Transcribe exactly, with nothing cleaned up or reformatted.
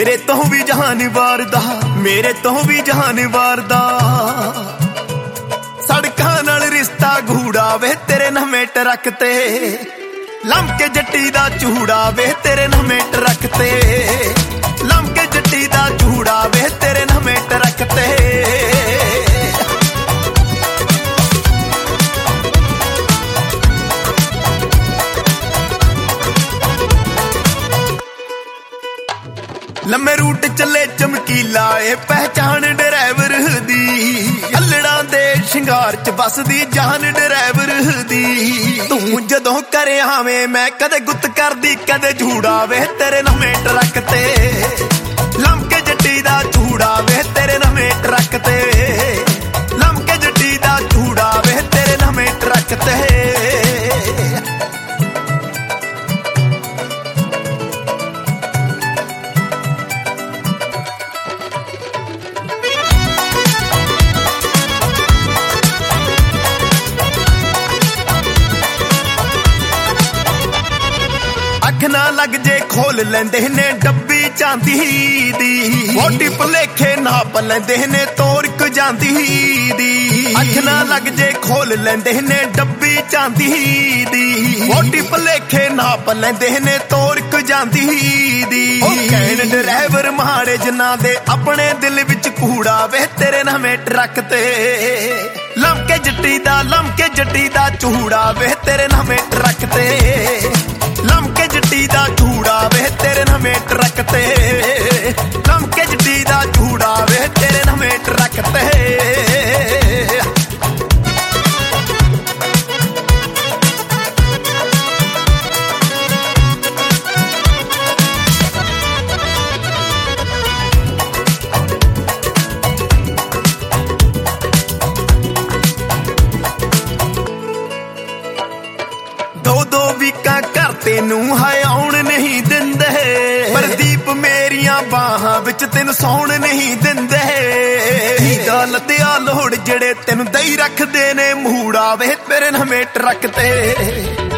ਮੇਰੇ ਤੋਂ ਵੀ ਜਹਾਨ ਵਾਰਦਾ, ਮੇਰੇ ਤੋਂ ਵੀ ਜਹਾਨ ਵਾਰਦਾ। ਸੜਕਾਂ ਨਾਲ ਰਿਸ਼ਤਾ ਗੂੜਾ ਵੇ ਤੇਰੇ ਨਵੇਂ ਟਰੱਕ ਤੇ, ਲੰਮਕੇ ਜੱਟੀ ਦਾ ਚੂੜਾ ਵੇ ਤੇਰੇ ਨਵੇਂ ਟਰੱਕ ਤੇ, ਲੰਮਕੇ ਜੱਟੀ ਦਾ ਚੂੜਾ ਵੇ ਤੇਰੇ ਨਵੇਂ ਟਰੱਕ ਤੇ। ਲੰਮੇ ਰੂਟ ਚੱਲੇ ਚਮਕੀਲਾ ਏ ਪਹਿਚਾਣ ਡਰਾਈਵਰ ਦੀ, ਅੱਲੜਾਂ ਦੇ ਸ਼ਿੰਗਾਰ ਚ ਬਸਦੀ ਜਾਨ ਡਰਾਈਵਰ ਦੀ। ਤੂੰ ਜਦੋਂ ਕਰ ਆਵੇਂ ਮੈਂ ਕਦੇ ਗੁੱਤ ਕਰਦੀ ਕਦੇ ਝੂੜਾ ਵੇ ਤੇਰੇ ਨਵੇਂ ਟਰੱਕ ਤੇ, ਲੰਮਕੇ ਜੱਟੀ ਦਾ ਝੂੜਾ ਵੇ ਤੇਰੇ ਨਵੇਂ ਟਰੱਕ ਤੇ, ਲੰਮਕੇ ਜੱਟੀ ਦਾ ਝੂੜਾ ਵੇ ਤੇਰੇ ਨਵੇਂ ਟਰੱਕ ਤੇ। ਅੱਖ ਨਾ ਲੱਗ ਜੇ ਖੋਲ ਲੈਂਦੇ ਨੇ ਡੱਬੀ ਚਾਂਦੀ ਦੀ, ਮੋਟੀ ਭੁਲੇਖੇ ਨਾਪ ਲੈਂਦੇ ਨੇ ਤੋਰ ਕ ਜਾਂਦੀ ਦੀ। ਅੱਖ ਨਾ ਲੱਗ ਜੇ ਖੋਲ ਲੈਂਦੇ ਨੇ ਡੱਬੀ ਚਾਂਦੀ ਦੀ, ਮੋਟੀ ਭੁਲੇਖੇ ਨਾਪ ਲੈਂਦੇ ਨੇ ਤੋਰ ਕ ਜਾਂਦੀ ਦੀ। ਉਹ ਕਹਿਣ ਡਰਾਈਵਰ ਮਾੜੇ ਜਿਨ੍ਹਾਂ ਦੇ ਆਪਣੇ ਦਿਲ ਵਿੱਚ ਕੂੜਾ ਵੇ ਤੇਰੇ ਨਵੇਂ ਟਰੱਕ ਤੇ, ਲੰਮਕੇ ਜੱਟੀ ਦਾ ਲੰਮਕੇ ਜੱਟੀ ਦਾ ਚੂੜਾ ਵੇ ਤੇਰੇ ਨਵੇਂ ਟਰੱਕ ਤੇ, ਲੰਮਕੇ ਜੱਟੀ ਦਾ ਚੂੜਾ ਵੇ ਤੇਰੇ ਨਵੇਂ ਟਰੱਕ ਤੇ, ਲੰਮਕੇ ਜੱਟੀ ਦਾ ਚੂੜਾ ਵੇ ਤੇਰੇ ਨਵੇਂ ਟਰੱਕ ਤੇ। ਦੋ ਦੋ ਵੀਕਾਂ ਘਰ ਤੈਨੂੰ ਹਾਏ ਆਉਣ ਨਹੀਂ ਦਿੰਦੇ, ਪ੍ਰਦੀਪ ਮੇਰੀਆਂ ਬਾਹਾਂ ਵਿੱਚ ਤੈਨੂੰ ਸੌਣ ਨਹੀਂ ਦਿੰਦੇ। ਦਾ ਲੱਦਿਆ ਲੋੜ ਜਿਹੜੇ ਤੈਨੂੰ ਦਈ ਰੱਖਦੇ ਨੇ ਮੂੜਾ ਵੇ ਤੇਰੇ ਨਵੇਂ ਟਰੱਕ ਤੇ।